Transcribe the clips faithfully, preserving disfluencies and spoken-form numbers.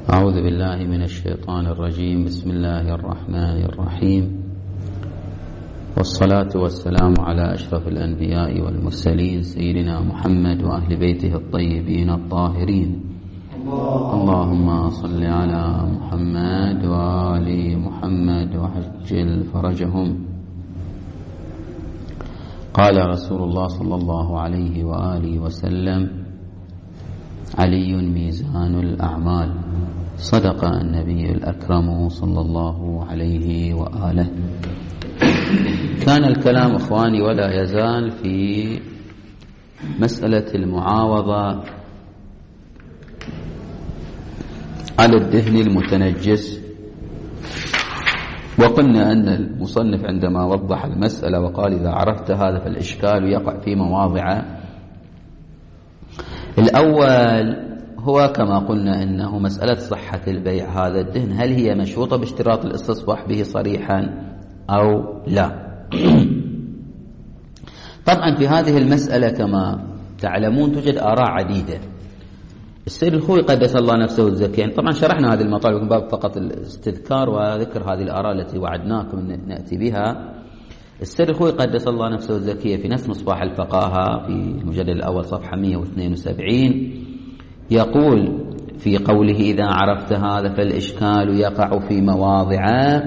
أعوذ بالله من الشيطان الرجيم. بسم الله الرحمن الرحيم، والصلاة والسلام على أشرف الأنبياء والمرسلين سيدنا محمد وأهل بيته الطيبين الطاهرين. اللهم صل على محمد وآل محمد وعجل فرجهم. قال رسول الله صلى الله عليه وآله وسلم: علي ميزان الأعمال. صدق النبي الأكرم صلى الله عليه وآله. كان الكلام إخواني ولا يزال في مسألة المعاوضة على الدهن المتنجس، وقلنا أن المصنف عندما وضح المسألة وقال: إذا عرفت هذا فالإشكال يقع في مواضع. الأول هو كما قلنا أنه مسألة صحة البيع هذا الدهن، هل هي مشروطة باشتراط الاستصباح به صريحا أو لا؟ طبعا في هذه المسألة كما تعلمون توجد آراء عديدة. السيد الخوي قدس الله نفسه الزكي، يعني طبعا شرحنا هذه المطالب من باب فقط الاستذكار وذكر هذه الآراء التي وعدناكم أن نأتي بها. السيد الخوي قدس الله نفسه الزكية في نفس مصباح الفقاهة في المجلد الأول صفحة مئة واثنين وسبعين يقول في قوله: إذا عرفت هذا فالإشكال يقع في مواضع.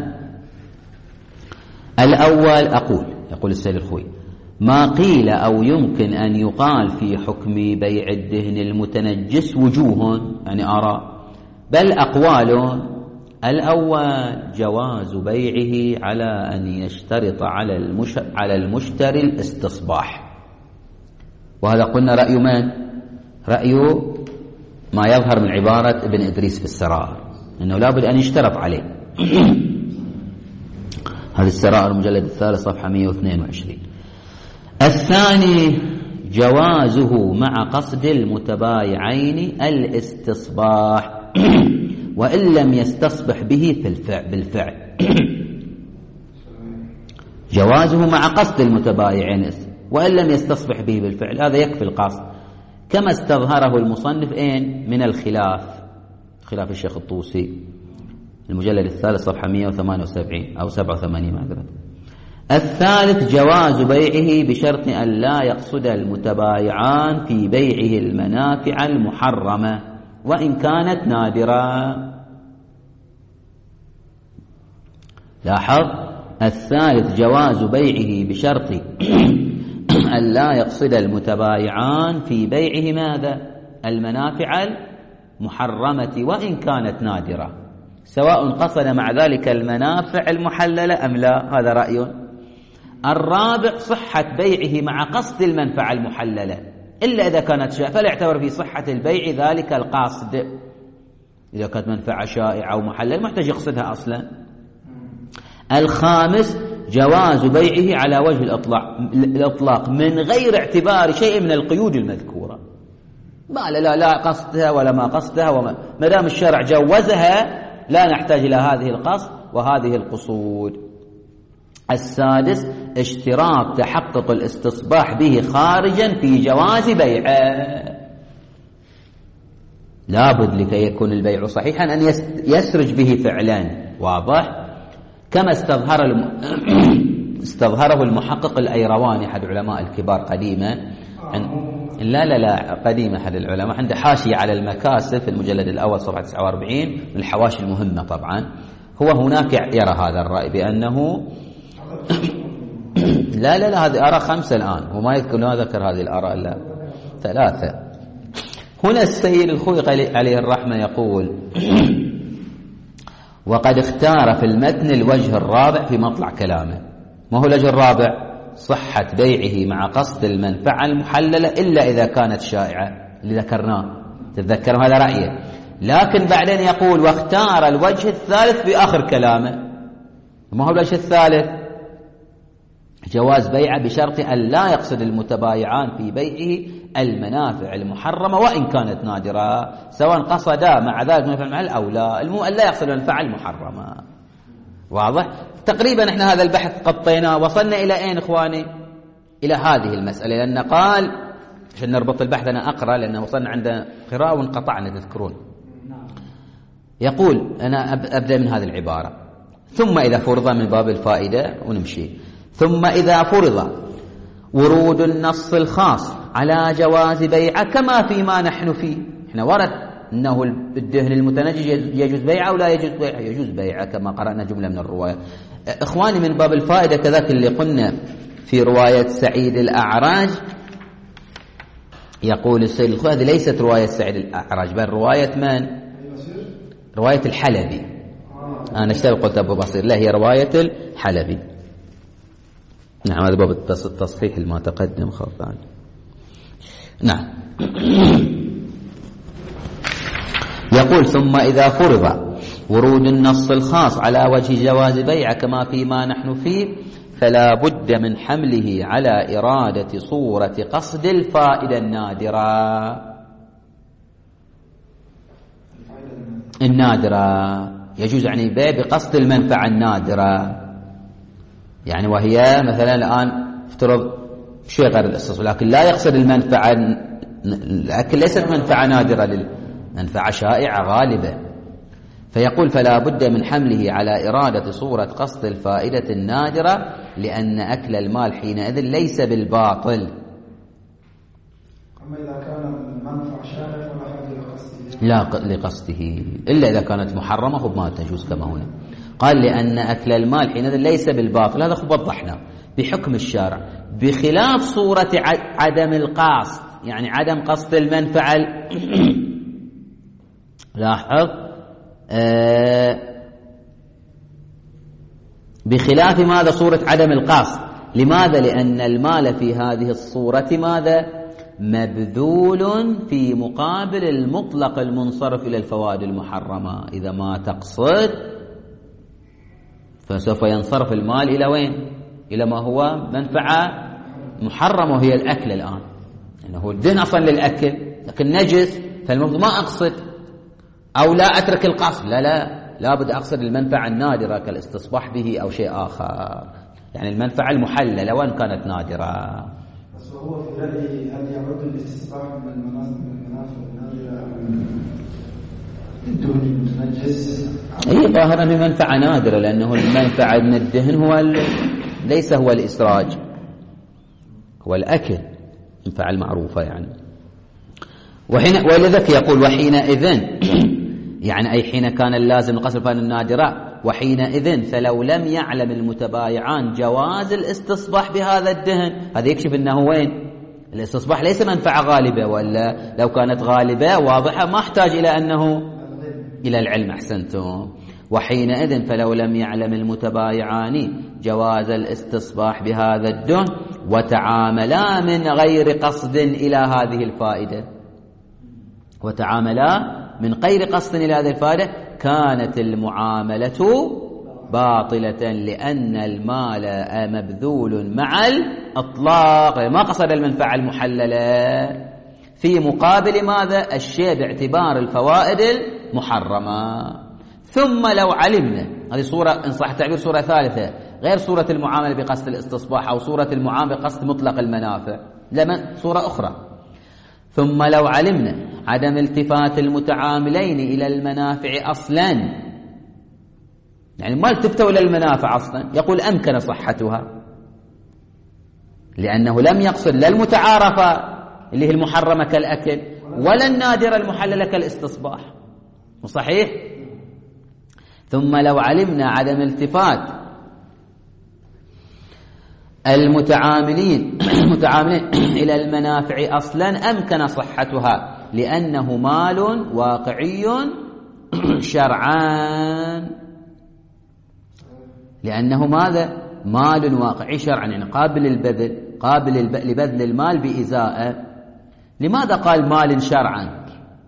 الأول أقول يقول السيد الخوي: ما قيل أو يمكن أن يقال في حكم بيع الدهن المتنجس وجوه، يعني آراء، بل أقوال. الأول جواز بيعه على أن يشترط على المش... على المشتري الاستصباح، وهذا قلنا رأي من؟ رأي ما يظهر من عبارة ابن إدريس في السرائر، أنه لابد أن يشترط عليه. هذا السرائر المجلد الثالث صفحة مئة واثنين وعشرين. الثاني جوازه مع قصد المتبايعين الاستصباح وإن لم يستصبح به في الفعل بالفعل. جوازه مع قصد المتبايعين وإن لم يستصبح به بالفعل، هذا يكفي القصد، كما استظهره المصنف إن من الخلاف، خلاف الشيخ الطوسي المجلد الثالث صفحة مئة وثمانية وسبعين أو سبعة وثمانين معذرة. الثالث جواز بيعه بشرط أن لا يقصد المتبايعان في بيعه المنافع المحرمة وإن كانت نادرة. لاحظ: الثالث جواز بيعه بشرط أن لا يقصد المتبايعان في بيعه ماذا؟ المنافع المحرمة وإن كانت نادرة، سواء قصد مع ذلك المنافع المحللة أم لا، هذا رأي. الرابع صحة بيعه مع قصد المنفعة المحللة، إلا إذا كانت شائعة فلا يعتبر في صحة البيع ذلك القاصد. إذا كانت منفعة شائعة أو محللة محتاج يقصدها أصلا. الخامس جواز بيعه على وجه الإطلاق من غير اعتبار شيء من القيود المذكورة، ما لا لا قصدها ولا ما قصدها، وما ما دام الشرع جوزها لا نحتاج إلى هذه القصد وهذه القصود. السادس اشتراط تحقق الاستصباح به خارجا في جواز بيعه، لابد لكي يكون البيع صحيحا أن يسرج به فعلا، واضح؟ كما استظهر الم... استظهره المحقق الأيرواني أحد علماء الكبار قديما عن... لا لا لا قديما أحد العلماء، عنده حاشية على المكاسب في المجلد الأول صفحة تسعة وأربعين من الحواشي المهمة. طبعا هو هناك يرى هذا الرأي بأنه لا لا لا هذه آراء خمسة الآن، وما يذكر ما ذكر هذه الآراء إلا ثلاثة. هنا السيد الخوي عليه الرحمة يقول: وقد اختار في المتن الوجه الرابع في مطلع كلامه. ما هو الوجه الرابع؟ صحة بيعه مع قصد المنفعة المحللة إلا إذا كانت شائعة، اللي ذكرناه تتذكروا هذا رأيه. لكن بعدين يقول: واختار الوجه الثالث في آخر كلامه. ما هو الوجه الثالث؟ جواز بيعه بشرط أن لا يقصد المتبايعان في بيعه المنافع المحرمة وإن كانت نادرة، سواء قصدا مع ذلك منفعة المحل أو لا، المهم أن لا يقصد المنفعة المحرمة. واضح؟ تقريبا احنا هذا البحث قطيناه، وصلنا إلى أين إخواني؟ إلى هذه المسألة، لأن قال عشان نربط البحث أنا أقرأ، لأن وصلنا عند قراءة وانقطعنا تذكرون. يقول أنا أبدأ من هذه العبارة: ثم إذا فرض، من باب الفائدة ونمشي. ثم إذا فرض ورود النص الخاص على جواز بيعه كما فيما نحن فيه. احنا ورد أنه الدهن المتنجس يجوز بيعه ولا يجوز بيعه؟ يجوز بيعه كما قرأنا جملة من الرواية. إخواني من باب الفائدة كذلك اللي قلنا في رواية سعيد الأعرج، يقول السيد الخوي هذه ليست رواية سعيد الأعرج بل رواية من؟ رواية الحلبي. أنا اشتغل قلت أبو بصير، لا هي رواية الحلبي. نعم هذا باب التصحيح ما تقدم خاف عنه. نعم. يقول: ثم إذا فرض ورود النص الخاص على وجه جواز بيع كما فيما نحن فيه فلا بد من حمله على إرادة صورة قصد الفائدة النادرة النادرة يجوز يعني بيع بقصد المنفعة النادرة، يعني وهي مثلا الآن افترض شيء غير الاستصلاح لكن لا يقصد المنفعة، الأكل ليست منفعة نادرة، للمنفعة شائعة غالبة. فيقول: فلا بد من حمله على إرادة صورة قصد الفائدة النادرة لأن أكل المال حينئذ ليس بالباطل. أما إذا كان المنفعة شائعة فلا حاجة لقصده، لا لقصده إلا إذا كانت محرمة فما تجوز كما هنا. قال: لأن أكل المال حينئذ ليس بالباطل، هذا خب وضحنا بحكم الشارع، بخلاف صورة عدم القصد، يعني عدم قصد المنفعة. لاحظ آه بخلاف ماذا؟ صورة عدم القصد. لماذا؟ لأن المال في هذه الصورة ماذا؟ مبذول في مقابل المطلق المنصرف إلى الفوائد المحرمة. إذا ما تقصد فسوف ينصرف المال إلى وين؟ إلى ما هو منفعة محرمة وهي الأكل الآن، يعني هو الدهن أصلا للأكل لكن نجس، فالمفروض ما أقصد أو لا أترك القصد، لا لا لابد أقصد المنفعة النادرة كالاستصباح به أو شيء آخر، يعني المنفعة المحللة وإن كانت نادرة. بس هو في رأيي هل يعود الاستصباح من المنافع النادرة من الدهن المتنجس؟ أي ظاهرا هي منفعة نادرة، لأنه المنفعة من الدهن هو ليس هو الإسراج، هو الأكل، المنفعة المعروفة يعني. وحين ولذلك يقول: وحينئذ يعني أي حين كان اللازم القصد الفائدة النادرة، وحينئذ فلو لم يعلم المتبايعان جواز الاستصباح بهذا الدهن، هذا يكشف أنه وين؟ الاستصباح ليس منفعة غالبة، ولا لو كانت غالبة واضحة ما احتاج إلى أنه إلى العلم. أحسنتم. وحينئذ فلو لم يعلم المتبايعان جواز الاستصباح بهذا الدهن وتعاملا من غير قصد إلى هذه الفائدة وتعاملا من غير قصد إلى هذه الفائدة كانت المعاملة باطلة، لأن المال مبذول مع الإطلاق، ما قصد المنفعة المحللة في مقابل ماذا؟ الشيء باعتبار الفوائد المحرمة. ثم لو علمنا، هذه صورة إن صح التعبير صورة ثالثة غير صورة المعاملة بقصد الاستصباح أو صورة المعاملة بقصد مطلق المنافع، لمن صورة أخرى. ثم لو علمنا عدم التفات المتعاملين إلى المنافع أصلا، يعني ما التفتوا إلى المنافع أصلا، يقول أمكن صحتها، لأنه لم يقصد لا المتعارفة اللي هي المحرمة كالأكل ولا النادرة المحللة كالاستصباح، صحيح؟ ثم لو علمنا عدم التفات المتعاملين المتعاملين إلى المنافع أصلا أمكن صحتها، لأنه مال واقعي شرعان، لأنه ماذا؟ مال واقعي شرعا، يعني قابل للبذل، قابل لبذل المال بإزاءة. لماذا قال مال شرعا؟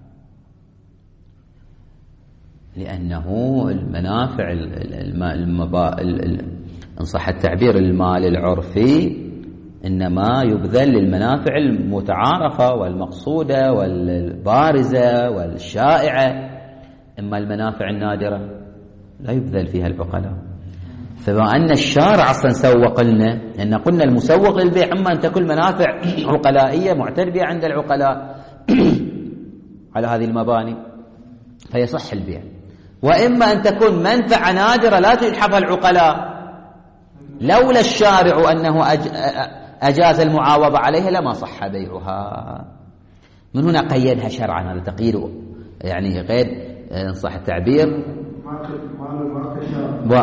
لأنه المنافع المبا... إن صح التعبير المال العرفي إنما يبذل للمنافع المتعارفة والمقصودة والبارزة والشائعة، إما المنافع النادرة لا يبذل فيها العقلاء. فما أن الشارع أصلا سوق لنا، أن قلنا المسوق للبيع أما أن تكون منافع عقلائية معتد بها عند العقلاء على هذه المباني فيصح البيع. وإما أن تكون منفعة نادرة لا تلحظها العقلاء. لولا الشارع أنه أجاز المعاوضة عليها لما صح بيعها. من هنا قيدها شرعا، هذا تقييد يعني غير إن صح التعبير. و...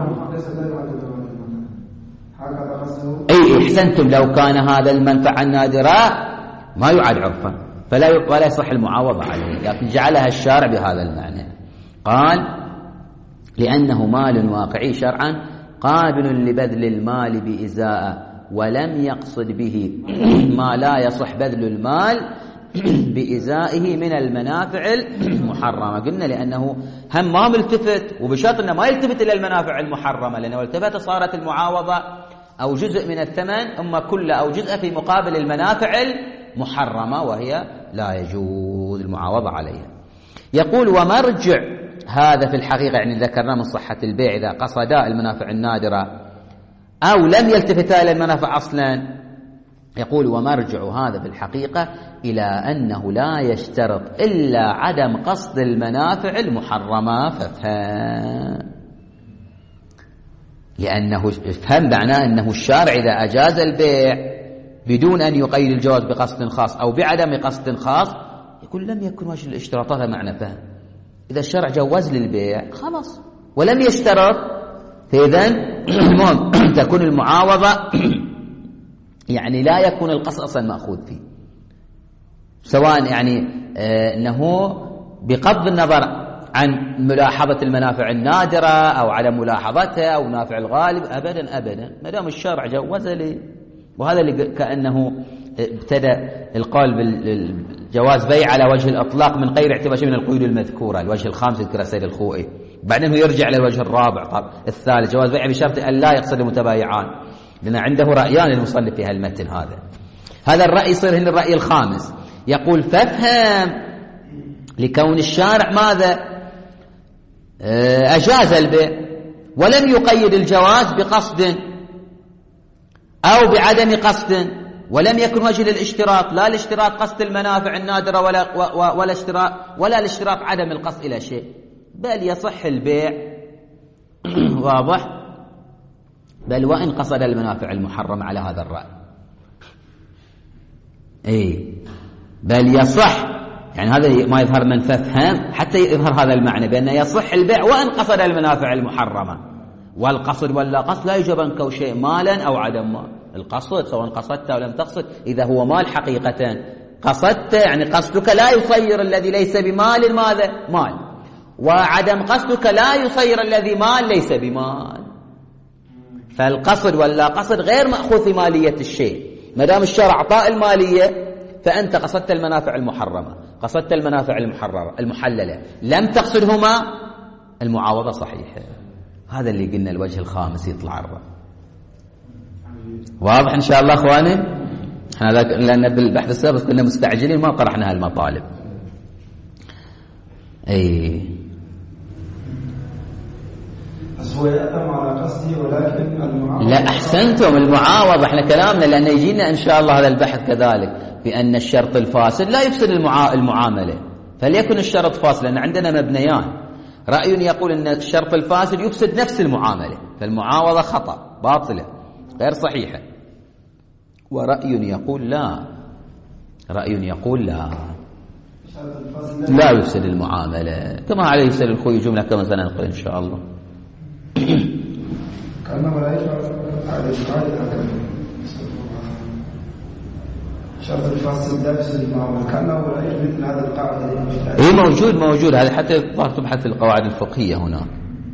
أي أحسنتم، لو كان هذا المنفعة النادرة ما يعاد عرفا فلا ي... ولا يصح المعاوضة عليه، لكن جعلها الشارع بهذا المعنى. قال لأنه مال واقعي شرعا قابل لبذل المال بإزاءة، ولم يقصد به ما لا يصح بذل المال بإزائه من المنافع المحرمة. قلنا لأنه هم ما ملتفت، وبشرط أنه ما يلتفت إلى المنافع المحرمة، لأنه التفت صارت المعاوضة أو جزء من الثمن أما كله أو جزء في مقابل المنافع المحرمة، وهي لا يجوز المعاوضة عليها. يقول ومرجع هذا في الحقيقة، يعني ذكرنا من صحة البيع إذا قصدا المنافع النادرة أو لم يلتفتا إلى المنافع أصلا. يقول ومرجع هذا في الحقيقة إلى أنه لا يشترط إلا عدم قصد المنافع المحرمة. فافهم، لأنه افهم معناه أنه الشارع إذا أجاز البيع بدون أن يقيد الجواز بقصد خاص أو بعدم قصد خاص، يقول لم يكن وجه الاشتراط. هذا معنى فهم. إذا الشرع جوز للبيع خلاص ولم يشترط، فإذا المهم تكون المعاوضة يعني لا يكون القصد أصلا مأخوذ فيه، سواء يعني آه أنه بغض النظر عن ملاحظة المنافع النادرة أو عدم ملاحظتها أو منافع الغالب، أبدا أبدا ما دام الشرع جوز لي. وهذا اللي كأنه ابتدأ القول بالجواز بيع على وجه الأطلاق من غير اعتبار شيء من القيود المذكورة، الوجه الخامس ذكر السيد الخوئي، بعدين هو يرجع للوجه الرابع طب الثالث جواز بيع بشرط أن لا يقصد المتبايعان، لأن عنده رأيان للمصنف في هالمتن. هذا هذا الرأي يصير هنا الرأي الخامس. يقول فافهم لكون الشارع ماذا أجاز البيع ولم يقيد الجواز بقصد أو بعدم قصد، ولم يكن وجه للاشتراط، لا الاشتراط قصد المنافع النادرة ولا ولا اشتراط ولا الاشتراط عدم القصد إلى شيء، بل يصح البيع واضح، بل وإن قصد المنافع المحرمة على هذا الرأي. اي بل يصح، يعني هذا ما يظهر من فهم حتى يظهر هذا المعنى بأنه يصح البيع وإن قصد المنافع المحرمة. والقصد ولا قصد لا يجب أن كون شيء مالا أو عدم مال. القصد سواء قصدت أو لم تقصد إذا هو مال حقيقة قصدت، يعني قصدك لا يصير الذي ليس بمال ماذا مال، وعدم قصدك لا يصير الذي مال ليس بمال. فالقصد ولا قصد غير مأخوذ في مالية الشيء. ما دام الشرع أعطاء المالية فأنت قصدت المنافع المحرمة، قصدت المنافع المحررة المحللة، لم تقصدهما المعاوضة صحيحة. هذا اللي قلنا الوجه الخامس يطلع الرأي. واضح إن شاء الله أخواني؟ احنا لأن بالبحث السابق كنا مستعجلين ما طرحنا هالمطالب. اي بس هو يأتم على قصدي ولكن المعاوضة. لا أحسنتم، المعاوضة احنا كلامنا لأن يجينا إن شاء الله هذا البحث كذلك بأن الشرط الفاسد لا يفسد المعا... المعاملة، فليكن الشرط فاسد، لأن عندنا مبنيان. رأي يقول أن الشرط الفاسد يفسد نفس المعاملة، فالمعاوضة خطأ باطلة غير صحيحة. ورأي يقول لا، رأي يقول لا لا يفسد المعاملة، كما عليه يفسد الخوي جملة كما سننقل إن شاء الله. كأنه لا يجب على القاعدة شرط الفاسد لا يفسد المعاملة، كأنه لا يجب مثل هذا القاعدة. إيه موجود موجود هذا حتى تبحث في القواعد الفقهية هنا.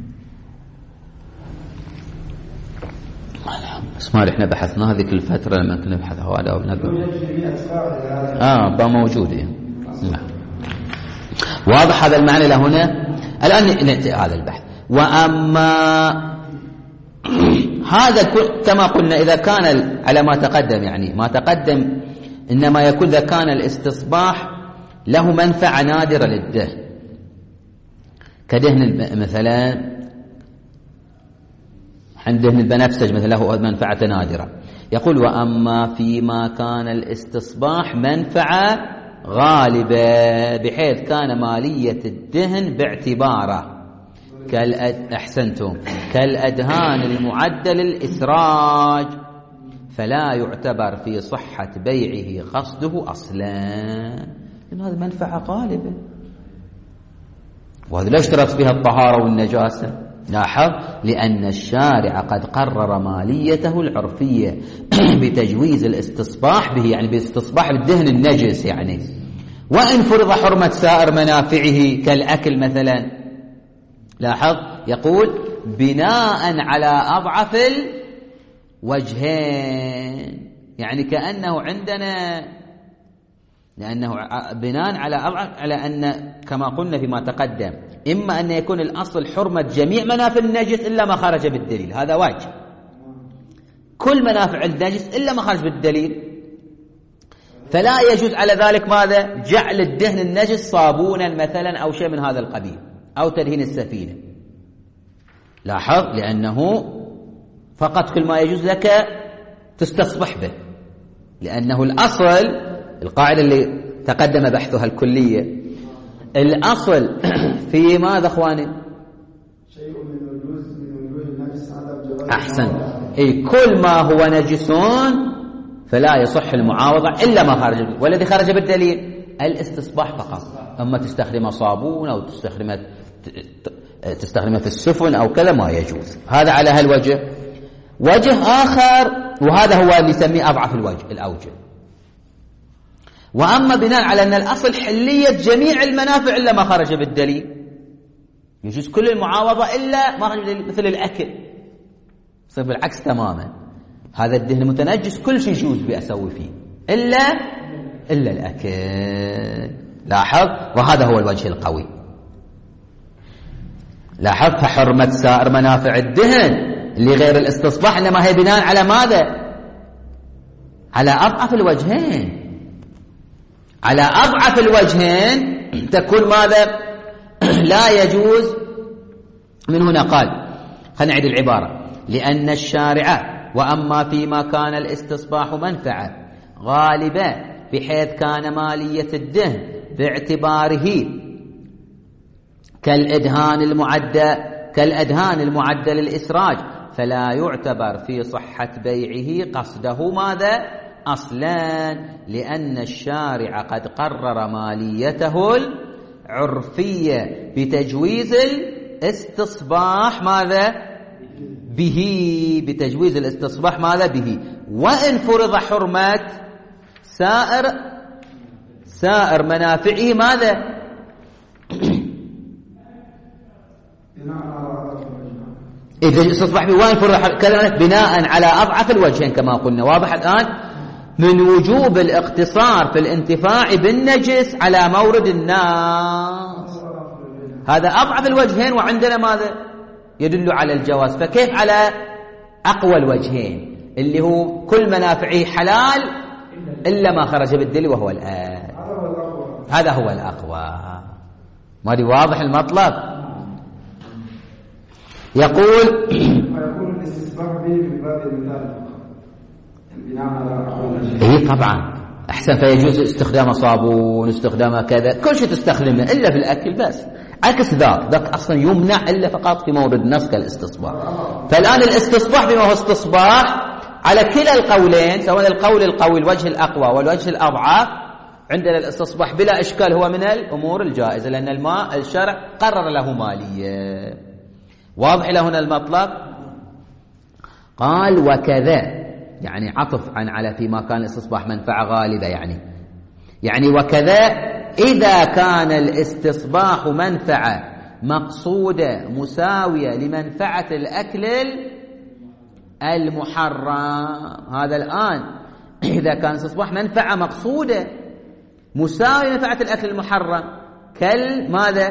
اسمع احنا بحثنا هذيك الفترة لما كنا نبحث هذا ونبحث اه با موجود. نعم واضح هذا المعنى لهنا. الآن نأتي هذا البحث. وأما هذا كما قلنا إذا كان على ما تقدم، يعني ما تقدم إنما يكون إذا كان الاستصباح له منفعة نادرة للدهن كدهن مثلا عند دهن البنفسج مثلا له منفعة نادرة. يقول وأما فيما كان الاستصباح منفعة غالبة بحيث كان مالية الدهن باعتباره كالأد... أحسنتم كالأدهان المعدة للإسراج فلا يعتبر في صحة بيعه قصده أصلا، لأن هذه منفعة غالبة، وهذا لا اشترط فيها الطهارة والنجاسة. لاحظ لأن الشارع قد قرر ماليته العرفية بتجويز الاستصباح به، يعني بالاستصباح بالدهن النجس يعني، وإن فرض حرمة سائر منافعه كالأكل مثلا. لاحظ يقول بناء على أضعف الوجهين، يعني كأنه عندنا، لأنه بناء على أضعف، على أن كما قلنا فيما تقدم إما أن يكون الأصل حرمة جميع منافع النجس إلا ما خرج بالدليل، هذا واجب، كل منافع النجس إلا ما خرج بالدليل، فلا يجوز على ذلك ماذا؟ جعل الدهن النجس صابونا مثلا أو شيء من هذا القبيل، أو تدهين السفينة. لاحظ لأنه فقط كل ما يجوز لك تستصبح به، لأنه الأصل القاعدة اللي تقدم بحثها الكلية، الأصل في ماذا أخواني؟ شيء من وجوه من وجوه النجس عدم جواز. أحسن، أي كل ما هو نجسون فلا يصح المعاوضة إلا ما خرج، والذي خرج بالدليل الاستصباح فقط، أما تستخدم صابون أو تستخدم تستخدمه في السفن أو كذا ما يجوز. هذا على هالوجه. وجه آخر، وهذا هو اللي يسميه أضعف الوجه الأوجه، وأما بناء على أن الأصل حلية جميع المنافع إلا ما خرج بالدليل، يجوز كل المعاوضة إلا ما خرج بالدليل، مثل الأكل يصير بالعكس تماما، هذا الدهن متنجس كل شيء يجوز بأسوي فيه إلا إلا الأكل. لاحظ، وهذا هو الوجه القوي. لاحظ فحرمة سائر منافع الدهن اللي غير الاستصباح إنما هي بناء على ماذا؟ على أضعف الوجهين. على أضعف الوجهين تكون ماذا؟ لا يجوز. من هنا قال، خلينا نعيد العبارة، لأن الشارع وأما فيما كان الاستصباح منفعة غالبة بحيث كان مالية الدهن باعتباره كالأدهان المعدة كالأدهان المعدة للإسراج فلا يعتبر في صحة بيعه قصده ماذا؟ أصلا، لأن الشارع قد قرر ماليته العرفية بتجويز الاستصباح ماذا؟ به، بتجويز الاستصباح ماذا؟ به، وإن فرض حرمة سائر سائر منافعه ماذا؟ إذا استصبح به وإن فرض حرمة بناء على أضعف الوجهين كما قلنا. واضح الآن؟ من وجوب الاقتصار في الانتفاع بالنجس على مورد الناس، هذا أضعف الوجهين، وعندنا ماذا؟ يدل على الجواز. فكيف على أقوى الوجهين اللي هو كل منافعه حلال إلا ما خرج بالدليل وهو الآن؟ هذا هو الأقوى. ما دي واضح المطلب؟ يقول ويكون الاستثباح به من باب المثال بناء على أقوى. إيه طبعا أحسن، فيجوز استخدام صابون، استخدام كذا، كل شيء تستخدمه إلا في الأكل بس. عكس ذاك، ذاك أصلا يمنع إلا فقط في مورد النص كالاستصباح. فالآن الاستصباح بما هو استصباح على كلا القولين، سواء القول القوي الوجه الأقوى والوجه الأضعف، عندنا الاستصباح بلا إشكال هو من الأمور الجائزة، لأن الماء الشرع قرر له مالية. واضح إلى هنا المطلب؟ قال وكذا، يعني عطف عن على فيما كان الاستصباح منفعة غالبة، يعني يعني وكذا إذا كان الاستصباح منفعة مقصودة مساوية لمنفعة الأكل المحرم. هذا الآن إذا كان الاستصباح منفعة مقصودة مساوية لمنفعة الأكل المحرم كال ماذا؟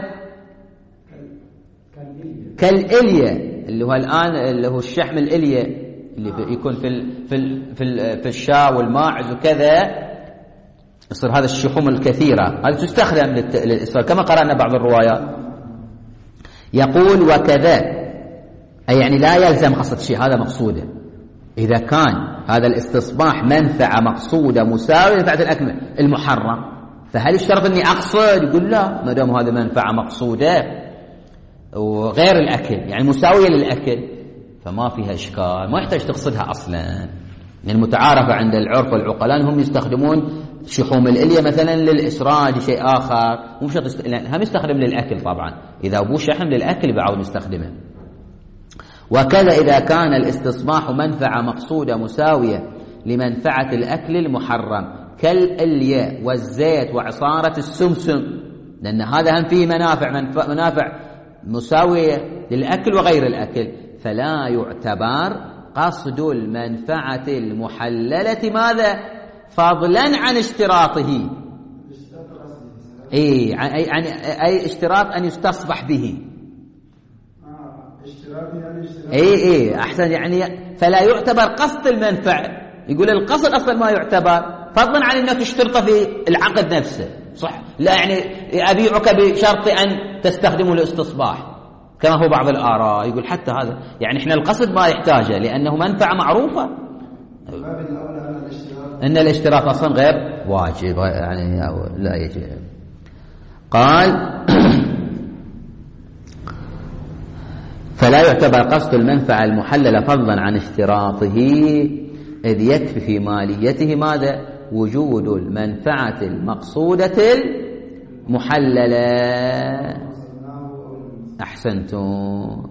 كالإلية، اللي هو الآن اللي هو الشحم الإلية اللي يكون في ال في ال في, ال في الشاة والماعز وكذا، يصير هذا الشحوم الكثيرة هذه تستخدم للإسفار كما قرأنا بعض الروايات. يقول وكذا، أي يعني لا يلزم قصد شيء، هذا مقصوده. إذا كان هذا الاستصباح منفعة مقصودة مساوية لمنفعة الأكل المحرم، فهل الشرط أني أقصد؟ يقول لا، ما دام هذا منفعة مقصودة وغير الأكل يعني مساوية للأكل، فما فيها إشكال، ما يحتاج تقصدها أصلا. المتعارفة عند العرف والعقلاء هم يستخدمون شحوم الإلية مثلا للإسراج شيء آخر، ومش تست... هم يستخدم للأكل طبعا، إذا أبوه شحم للأكل بعض يستخدمه. وكذا إذا كان الاستصباح منفعة مقصودة مساوية لمنفعة الأكل المحرم كالإلية والزيت وعصارة السمسم، لأن هذا هم فيه منافع منافع مساوية للأكل وغير الأكل، فلا يعتبر قصد المنفعة المحللة ماذا؟ فضلا عن اشتراطه. اي يعني اي اشتراط ان يستصبح به. اي اي احسن، يعني فلا يعتبر قصد المنفعة. يقول القصد اصلا ما يعتبر، فضلا عن انك تشترطه في العقد نفسه. صح، لا يعني ابيعك بشرط ان تستخدمه للاستصباح كما هو بعض الآراء يقول حتى هذا، يعني احنا القصد ما يحتاجه لأنه منفعة معروفة. إن الاشتراط أصلا غير واجب، يعني لا يجب. قال فلا يعتبر قصد المنفعة المحللة فضلا عن اشتراطه، إذ يكفي في ماليته ماذا؟ وجود المنفعة المقصودة المحللة. أحسنتم،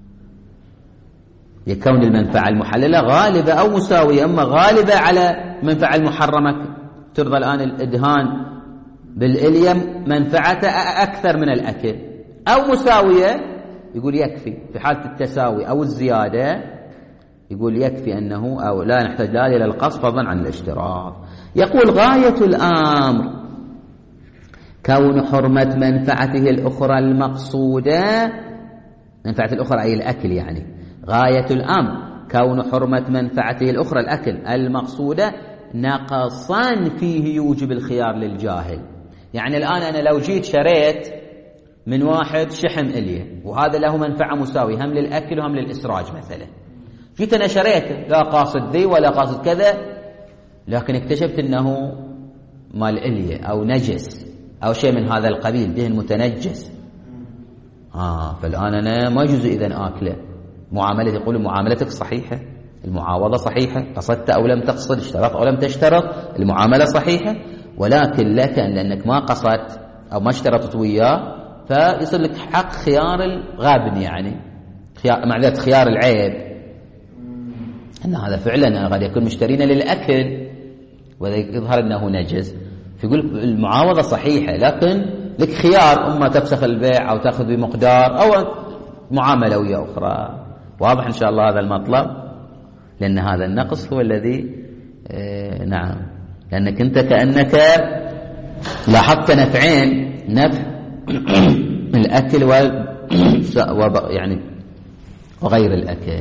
يكون المنفعة المحللة غالبة أو مساوية، أما غالبة على المنفعة المحرمة. ترضى الآن الإدهان بالإليم منفعته أكثر من الأكل، أو مساوية يقول يكفي في حالة التساوي أو الزيادة، يقول يكفي أنه أو لا نحتاج لا إلى القصد فضلا عن الاشتراط. يقول غاية الأمر كون حرمة منفعته الأخرى المقصودة، منفعة الأخرى أي الأكل، يعني غاية الأمر كون حرمة منفعته الأخرى الأكل المقصودة نقصا فيه يوجب الخيار للجاهل. يعني الآن أنا لو جيت شريت من واحد شحم إليه وهذا له منفعة مساوية هم للأكل وهم للإسراج مثلا، جيت أنا شريته لا قاصد ذي ولا قاصد كذا، لكن اكتشفت أنه مال إليه أو نجس أو شيء من هذا القبيل، دهن متنجس، آه فالآن أنا ما يجوز إذن آكله. معاملة يقول معاملتك صحيحة، المعاوضة صحيحة، قصدت أو لم تقصد، اشترط أو لم تشترط، المعاملة صحيحة، ولكن لك لأنك ما قصدت أو ما اشترطت وياه فيصير لك حق خيار الغابن، يعني خيار معذرة خيار العيب، أن هذا فعلا قد يكون مشترين للأكل ويظهر أنه نجس، فيقول المعاوضة صحيحة لكن لك خيار، أما تفسخ البيع أو تأخذ بمقدار أو معاملة ويا أخرى. واضح إن شاء الله هذا المطلب، لأن هذا النقص هو الذي آه نعم، لأنك أنت كأنك لاحظت نفعين، نفع الأكل و يعني وغير الأكل.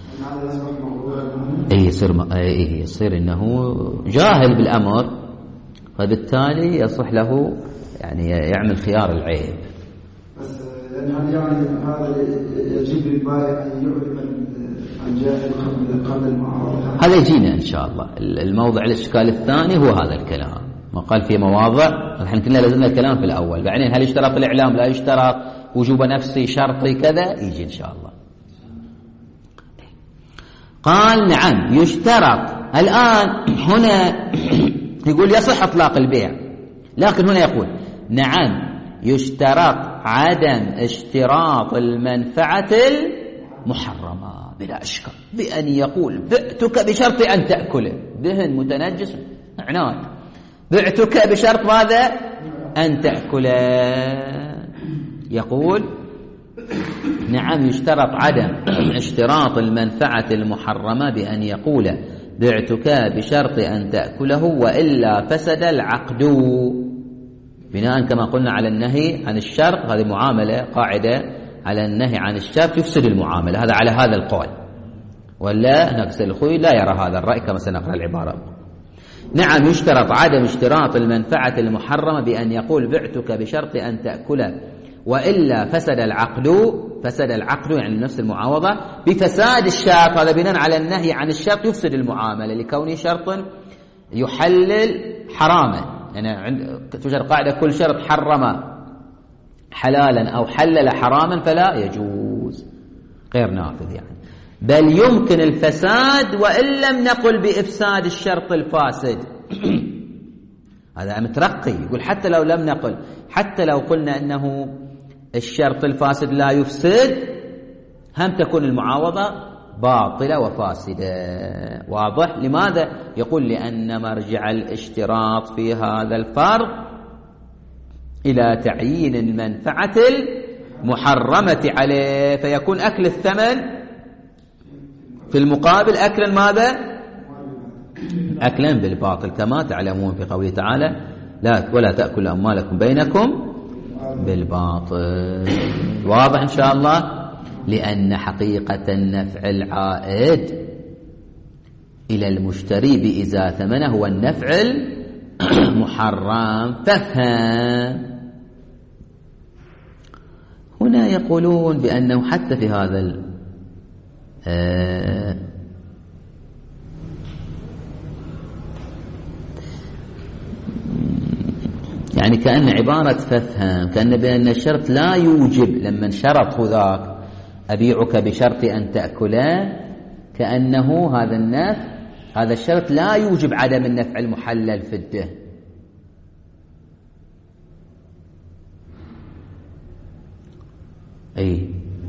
أي يصير أي يصير إنه جاهل بالأمر، فبالتالي يصح له يعني يعمل خيار العيب. بس يعني هذا يجب للبائع أن يعلم عن جاهل قبل المعاوضة. هذا يجينا إن شاء الله. الموضع الإشكال الثاني هو هذا الكلام، ما قال في مواضع الحين كنا لازلنا الكلام في الأول، بعدين هل يشترط الإعلام لا يشترط، وجوب نفسي شرطي كذا، يجي إن شاء الله. قال نعم يشترط. الآن هنا يقول يصح إطلاق البيع، لكن هنا يقول نعم يشترط عدم اشتراط المنفعة المحرمة بلا إشكال، بأن يقول بعتك بشرط أن تأكله، دهن متنجس عناد، بعتك بشرط ماذا؟ أن تأكله. يقول نعم يشترط عدم اشتراط المنفعة المحرمة بأن يقول بعتك بشرط أن تأكله وإلا فسد العقد، بناء كما قلنا على النهي عن الشرط، هذه معاملة قاعدة على النهي عن الشرط يفسد المعاملة، هذا على هذا القول، ولا نقص الخوي لا يرى هذا الرأي كما سنقرأ العبارة. نعم يشترط عدم اشتراط المنفعة المحرمة بأن يقول بعتك بشرط أن تأكله وإلا فسد العقد، فسد العقد يعني نفس المعاوضة بفساد الشرط، هذا بناء على النهي عن الشرط يفسد المعاملة لكونه شرط يحلل حراما، يعني عند توجد قاعدة كل شرط حرم حلالا أو حلل حراما فلا يجوز، غير نافذ يعني. بل يمكن الفساد وإن لم نقل بإفساد الشرط الفاسد. هذا مترقي، يقول حتى لو لم نقل، حتى لو قلنا أنه الشرط الفاسد لا يفسد، هم تكون المعاوضة باطلة وفاسدة. واضح؟ لماذا؟ يقول لأن مرجع الاشتراط في هذا الفرض إلى تعيين المنفعة المحرمة عليه، فيكون أكل الثمن في المقابل أكلا ماذا؟ أكلا بالباطل، كما تعلمون في قوله تعالى لا ولا تأكل أموالكم بينكم بالباطل. واضح إن شاء الله؟ لأن حقيقة النفع العائد إلى المشتري بإزاء ثمنه هو النفع المحرم. فافهم. هنا يقولون بأنه حتى في هذا ال آه يعني كأن عبارة فافهم كأن بأن الشرط لا يوجب، لما شرط ذاك أبيعك بشرط أن تأكله، كأنه هذا النفع هذا الشرط لا يوجب عدم النفع المحلل في الدهن. أي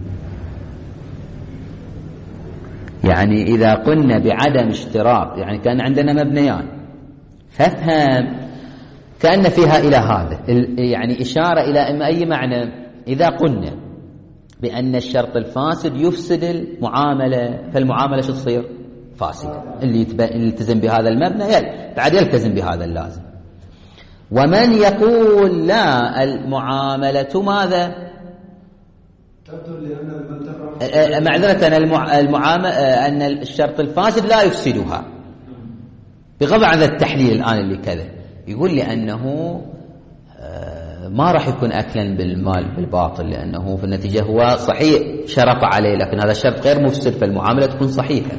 يعني إذا قلنا بعدم اشتراط، يعني كان عندنا مبنيان، فافهم كأن فيها إلى هذا يعني إشارة إلى إما أي معنى. إذا قلنا بأن الشرط الفاسد يفسد المعاملة، فالمعاملة شو تصير؟ فاسدة. اللي يلتزم بهذا المبنى يل بعد يلتزم بهذا اللازم. ومن يقول لا المعاملة ماذا؟ معذرة المعاملة أن الشرط الفاسد لا يفسدها، بغض عن التحليل الآن اللي كذا، يقول لأنه ما راح يكون أكلا بالمال بالباطل، لأنه في النتيجة هو صحيح شرط عليه لكن هذا الشرط غير مفسد، فالمعاملة تكون صحيحة.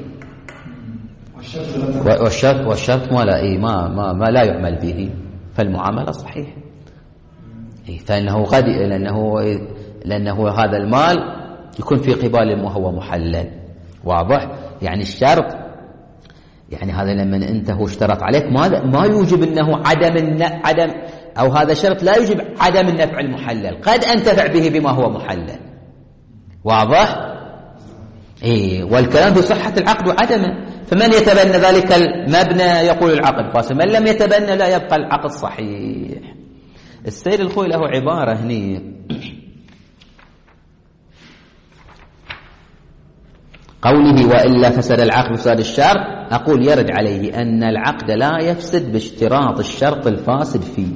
والشرط والشرط ما لا إيه ما ما ما لا يعمل به، فالمعاملة صحيحة. إيه فإنه قد لأنه لأنه هذا المال يكون في قبال وهو محلل. واضح؟ يعني الشرط يعني هذا لما أنت هو اشترط عليك ما ما يوجب أنه عدم عدم أو هذا شرط لا يوجب عدم النفع المحلل، قد أنتفع به بما هو محلل. واضح؟ إيه والكلام بصحة العقد وعدمه، فمن يتبنى ذلك المبنى يقول العقد فاسد، من لم يتبنى لا يبقى العقد صحيح. السيد الخوي له عبارة هني قوله وإلا فسد العقد بفساد الشرط، أقول يرد عليه أن العقد لا يفسد باشتراط الشرط الفاسد فيه.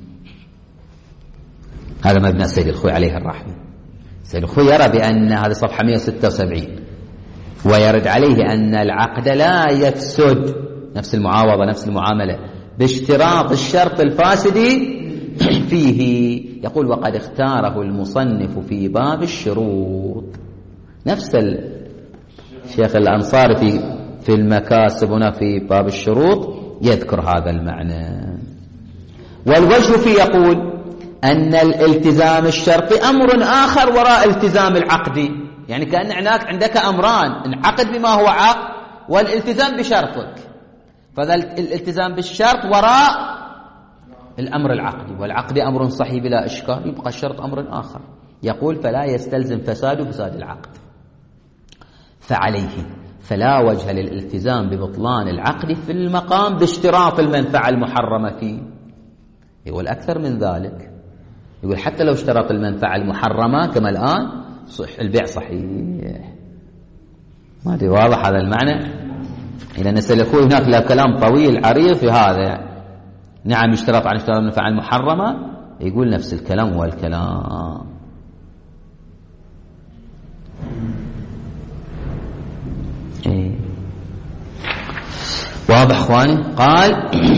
هذا مبنى السيد الخوي عليه الرحمة. السيد الخوي يرى بأن هذه صفحة مئة وستة وسبعين، ويرد عليه أن العقد لا يفسد نفس المعاوضة نفس المعاملة باشتراط الشرط الفاسد فيه. يقول وقد اختاره المصنف في باب الشروط، نفس الشيخ الأنصاري في في المكاسب هنا في باب الشروط يذكر هذا المعنى. والوجه فيه يقول أن الالتزام الشرطي أمر آخر وراء التزام العقد، يعني كأن هناك عندك أمران، انعقد بما هو عقد والالتزام بشرطك، فذا الالتزام بالشرط وراء الأمر العقدي، والعقد أمر صحيح بلا إشكال، يبقى الشرط أمر آخر. يقول فلا يستلزم فساد فساد العقد، فعليه فلا وجه للالتزام ببطلان العقد في المقام باشتراط المنفعة المحرمة فيه. يقول أكثر من ذلك، يقول حتى لو اشترط المنفعة المحرمة كما الآن صح البيع صحيح. ما أدري واضح هذا المعنى؟ إذا نسأل أخوي هناك له كلام طويل عريض في هذا. نعم يشترط عن اشتراط المنفعة المحرمة، يقول نفس الكلام هو الكلام. إيه. واضح اخواني؟ قال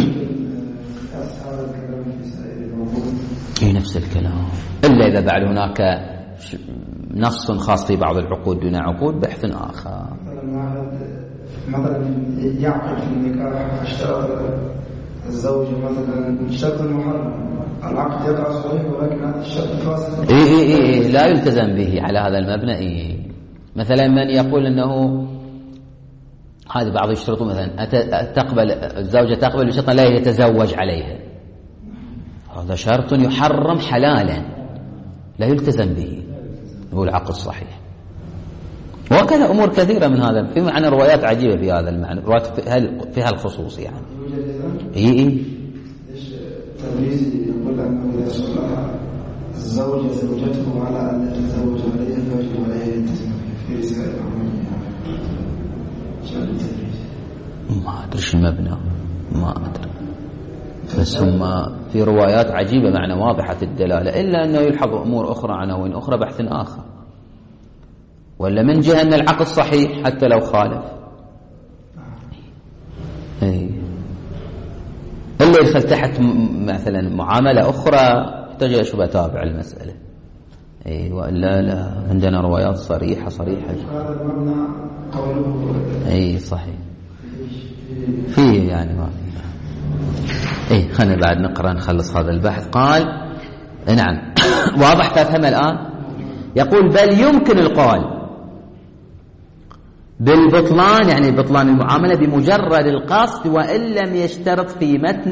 اي نفس الكلام، الا اذا بعد هناك نص خاص في بعض العقود دون عقود بحث اخر. مثلا يعقد في النكاح اشترط الزوجة مثلا شرط محرم العقد يقع صحيح ولكن هذا الشرط فاسد. إيه إيه إيه لا يلتزم به على هذا المبنى. إيه مثلا من يقول أنه هذا بعض يشترطوا مثلا تقبل الزوجة تقبل بشرط لا يتزوج عليها، هذا شرط يحرم حلالا لا يلتزم به، هو العقد الصحيح. وكذا أمور كثيرة من هذا، في معنى روايات عجيبة في هذا المعنى، روايات فيها الخصوص يعني. إيه إيه التبريزي يقول أنه إذا صلح الزوجة زوجته على أن يتزوج عليها فيجب عليه الالتزام في رسالة عملية. ما أدري شو المبنى، ما أدري، بس هم في روايات عجيبة معنى واضحة الدلالة، إلا أنه يلحظ أمور أخرى عناوين أخرى بحث آخر، ولا من جهة أن العقد صحيح حتى لو خالف. إيه إلا يدخل تحت مثلا معاملة أخرى يحتاج إلى شبه تابع المسألة. إيه وإلا لا، عندنا روايات صريحة صريحة. هذا المبنى قوله إيه صحيح فيه يعني ما فيه. إيه خلينا بعد نقرأ نخلص هذا البحث. قال نعم واضح تفهم الآن. يقول بل يمكن القول بالبطلان، يعني بطلان المعاملة بمجرد القصد وإن لم يشترط في متن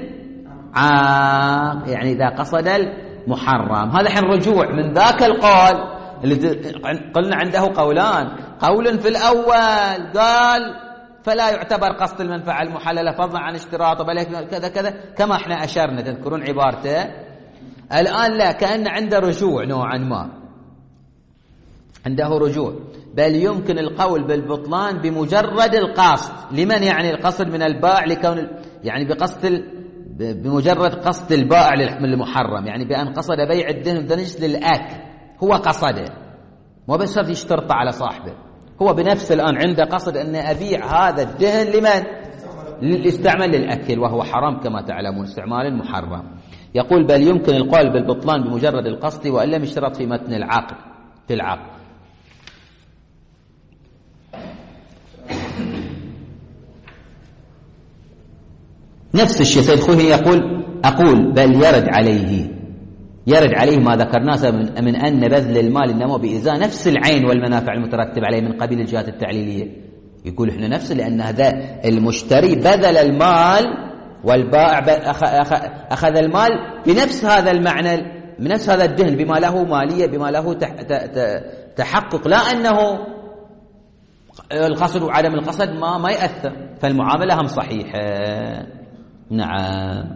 العقد، يعني إذا قصد المحرم. هذا حين رجوع من ذاك القول اللي قلنا عنده قولان، قول في الأول قال فلا يعتبر قصد المنفعة المحللة فضلا عن اشتراطه بل كذا كذا كما احنا أشرنا، تذكرون عبارته. الآن لا، كأن عنده رجوع نوعا ما، عنده رجوع. بل يمكن القول بالبطلان بمجرد القصد. لمن يعني القصد من البائع لكون يعني بقصد بمجرد قصد البائع للمحرم، يعني بأن قصد بيع الدهن والدنس للأكل، هو قصده مو بس يشترط على صاحبه، هو بنفس الآن عنده قصد أن أبيع هذا الدهن لمن؟ للاستعمال للأكل، وهو حرام كما تعلمون استعمال المحرم. يقول بل يمكن القول بالبطلان بمجرد القصد وإن لم يشترط في متن العقد في العقد. نفس الشيء سيد خوهي يقول أقول بل يرد عليه يرد عليه ما ذكرناه من, من أن بذل المال إنما بإزاء نفس العين والمنافع المترتب عليه من قبيل الجهات التعليلية. يقول إحنا نفس، لأن هذا المشتري بذل المال والبائع أخذ المال بنفس هذا المعنى، بنفس هذا الدهن، بما له مالية، بما له تحقق، لا أنه القصد وعدم القصد ما ما يأثر، فالمعاملة هم صحيحة. نعم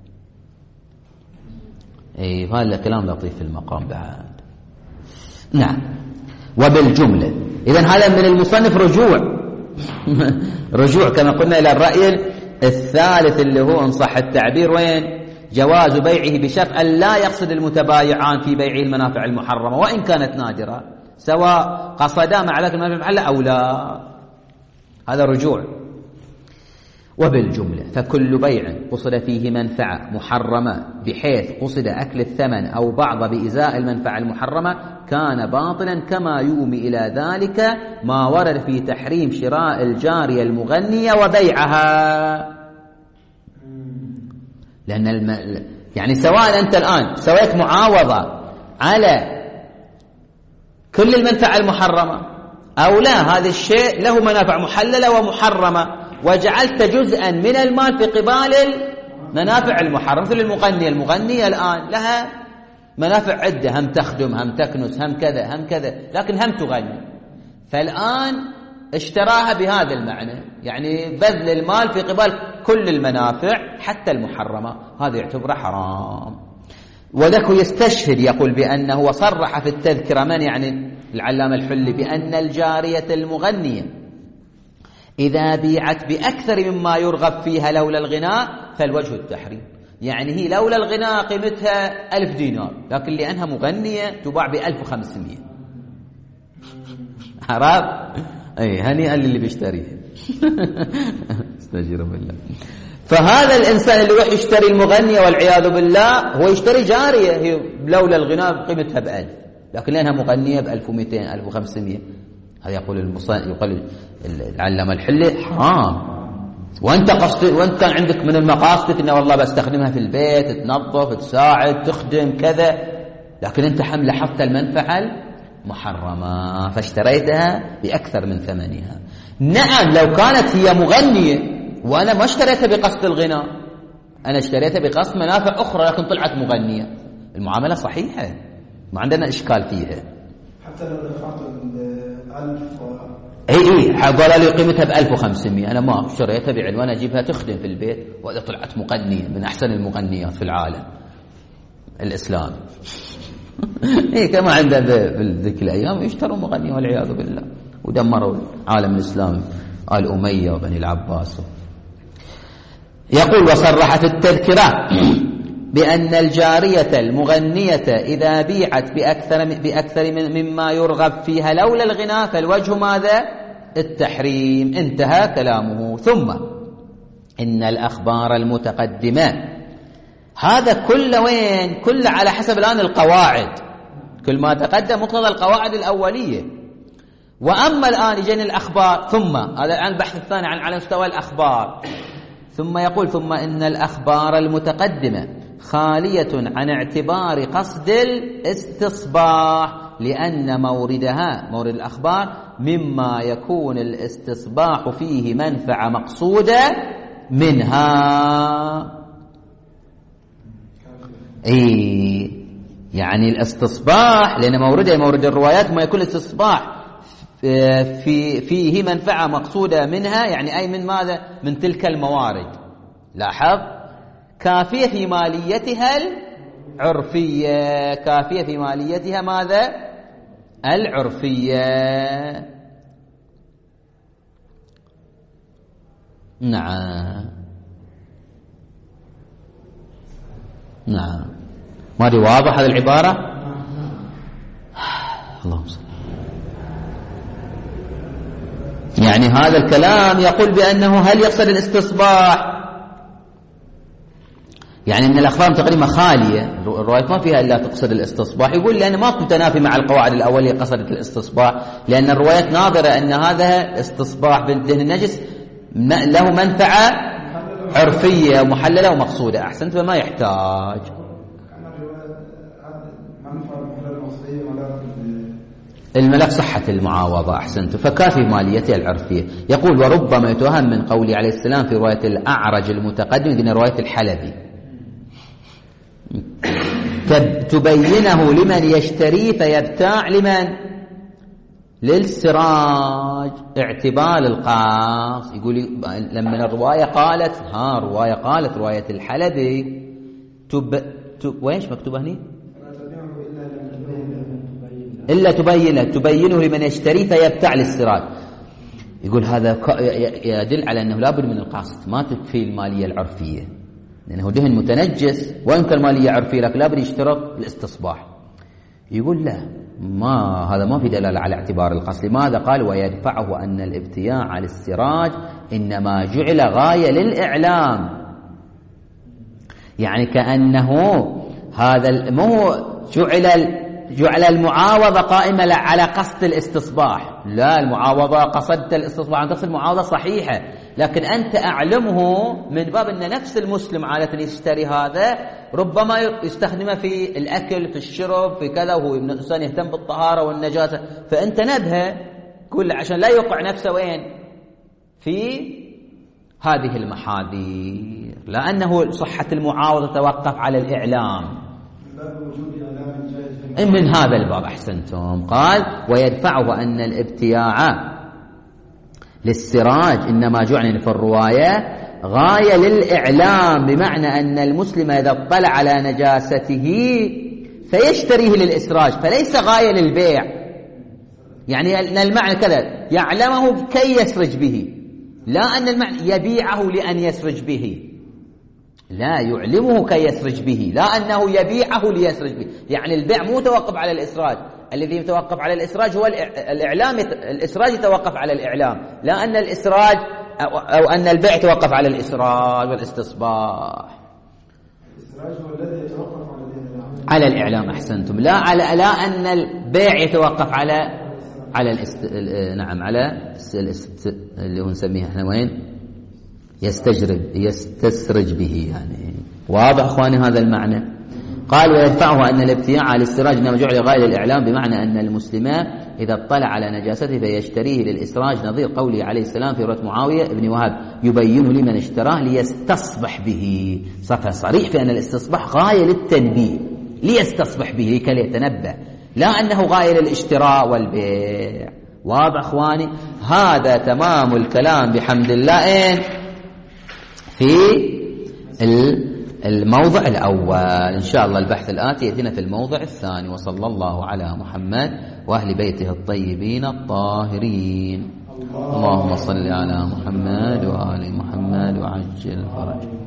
اي هذا كلام لطيف في المقام بعد. نعم وبالجملة إذن هذا من المصنف رجوع رجوع كما قلنا إلى الرأي الثالث اللي هو إن صح التعبير وين جواز بيعه بشرط أن لا يقصد المتبايعان في بيعه المنافع المحرمة وإن كانت نادرة، سواء قصدا مع ذلك المنافع المحلة أو لا. هذا رجوع. وبالجملة فكل بيع قصد فيه منفعة محرمة بحيث قصد أكل الثمن أو بعض بإزاء المنفعة المحرمة كان باطلا، كما يومي إلى ذلك ما ورد في تحريم شراء الجارية المغنية وبيعها. لأن الم... يعني سواء أنت الآن سويت معاوضة على كل المنفعة المحرمة أو لا، هذا الشيء له منافع محللة ومحرمة، وجعلت جزءا من المال في قبال المنافع المحرمة. مثل المغنية، المغنية الآن لها منافع عدة، هم تخدم، هم تكنس، هم كذا هم كذا، لكن هم تغني. فالآن اشتراها بهذا المعنى، يعني بذل المال في قبال كل المنافع حتى المحرمة، هذا يعتبر حرام. وذاك يستشهد يقول بأنه وصرح في التذكرة من يعني العلامة الحلي بأن الجارية المغنية إذا بيعت بأكثر مما يرغب فيها لولا الغناء فالوجه التحريم، يعني هي لولا الغناء قيمتها ألف دينار، لكن لأنها مغنية تباع بألف وخمسمائة. عرب أي هنيئا للي بيشتريها استجير بالله. فهذا الإنسان اللي يروح يشتري المغنية والعياذ بالله هو يشتري جارية هي لولا الغناء قيمتها بألف، لكن لأنها مغنية بألف ومئتين ألف وخمسمائة. هذا يقول المصنف، يقول العلامة الحلي حرام وانت قصد وانت كان عندك من المقاصد انه والله بستخدمها في البيت، تنظف، تساعد، تخدم كذا، لكن انت حم لاحظت المنفعه المحرمه فاشتريتها باكثر من ثمنها. نعم لو كانت هي مغنيه وانا ما اشتريتها بقصد الغناء، انا اشتريتها بقصد منافع اخرى لكن طلعت مغنيه، المعامله صحيحه ما عندنا اشكال فيها. حتى لو دفعت الألف و... اي اي قالوا لي قيمتها ب ألف وخمسمائة، انا ما اشتريتها بعنوان اجيبها تخدم في البيت، واذا طلعت مغنيه من احسن المغنيات في العالم الاسلامي. اي كما عندنا بذيك الايام يشتروا مغنيه والعياذ بالله، ودمروا العالم الاسلامي آل أمية وبني العباس. يقول وصرحت التذكرة بأن الجارية المغنية إذا بيعت بأكثر, بأكثر من مما يرغب فيها لولا الغناء فالوجه ماذا؟ التحريم. انتهى كلامه. ثم إن الأخبار المتقدمة، هذا كل وين؟ كل على حسب الآن القواعد، كل ما تقدم مقتضى القواعد الأولية. وأما الآن يجينا الأخبار، ثم هذا الآن البحث الثاني عن على مستوى الأخبار. ثم يقول ثم إن الأخبار المتقدمة خالية عن اعتبار قصد الاستصباح، لأن موردها مورد الأخبار مما يكون الاستصباح فيه منفعة مقصودة منها. إيه يعني الاستصباح، لأن موردها مورد الروايات ما يكون الاستصباح في فيه منفعة مقصودة منها، يعني أي من ماذا؟ من تلك الموارد. لاحظ كافية في ماليتها العرفية، كافية في ماليتها ماذا؟ العرفية. نعم نعم ما دي واضح هذه العبارة؟ اللهم صل. يعني هذا الكلام يقول بأنه هل يقصد الاستصباح؟ يعني أن الأخبار تقريبا خالية، الروايات ما فيها إلا تقصد الاستصباح. يقول لأن ما كنت تنافي مع القواعد الأولية قصدت الاستصباح، لأن الروايات ناظرة أن هذا استصباح بالدهن النجس له منفعة عرفية محللة ومقصودة. أحسنت، فما يحتاج. الملك صحة المعاوضة. أحسنت، فكافي ماليتها العرفية. يقول وربما يتوهم من قوله عليه السلام في رواية الأعرج المتقدم دين رواية الحلبي تبينه لمن يشتري فيبتاع لمن؟ للسراج، اعتبار القاص. يقول لما الرواية قالت ها رواية قالت رواية الحلبي تب... تب... ويش مكتوبة هنا؟ إلا تبينه تبينه لمن يشتري فيبتاع للسراج. يقول هذا يدل على أنه لابد من القاصد، ما تكفي المالية العرفية، لأنه دهن متنجس وإن كان مالية عرفية لكن لابد يشترط الاستصباح. يقول لا، ما هذا ما في دلالة على اعتبار القصد. لماذا؟ قال ويدفعه أن الابتياع للسراج إنما جعل غاية للإعلام، يعني كأنه هذا مو جعل جعل المعاوضة قائمة على قصد الاستصباح. لا، المعاوضة قصدت الاستصباح عن قصد المعاوضة صحيحة، لكن أنت أعلمه من باب أن نفس المسلم عادة يشتري هذا ربما يستخدمه في الأكل في الشرب في كذا، وهو إنسان يهتم بالطهارة والنجاسة، فأنت نبهه كل عشان لا يوقع نفسه وين؟ في هذه المحاذير، لأنه صحة المعاوضة توقف على الإعلام من هذا الباب. أحسنتم. قال ويدفعه أن الابتياع للسراج إنما جعل في الرواية غاية للإعلام، بمعنى أن المسلم إذا اطلع على نجاسته فيشتريه للإسراج، فليس غاية للبيع. يعني أن المعنى كذا يعلمه كي يسرج به، لا أن المعنى يبيعه لأن يسرج به، لا، يعلمه كي يسرج به، لا أنه يبيعه ليسرج به. يعني البيع مو توقف على الإسراج، الذي يتوقف على الإسراج هو الإعلام. الإسراج يتوقف على الإعلام، لا أن الإسراج أو أن البيع يتوقف على الإسراج والاستصباح. الإسراج هو الذي يتوقف على الإعلام. على الإعلام. أحسنتم. لا على لا أن البيع يتوقف على على الاست... نعم على الاست... اللي هو نسميه احنا وين؟ يستجرب يستسرج به يعني. واضح اخواني هذا المعنى. قال ويدفعه أن الابتياع على الاستراج إنما جعل غاية للإعلام، بمعنى أن المسلم إذا اطلع على نجاسته فيشتريه للإسراج، نظير قوله عليه السلام في رواية معاوية بن وهب يبين لمن اشتراه ليستصبح به. صفة صريح في أن الاستصباح غاية للتنبيه، ليستصبح به كي يتنبه، لا أنه غاية للاشتراء والبيع. واضح أخواني؟ هذا تمام الكلام بحمد الله إن في الموضع الأول. إن شاء الله البحث الآتي يأتينا في الموضع الثاني. وصلى الله على محمد وأهل بيته الطيبين الطاهرين. اللهم صل على محمد وآل محمد وعجل فرجه.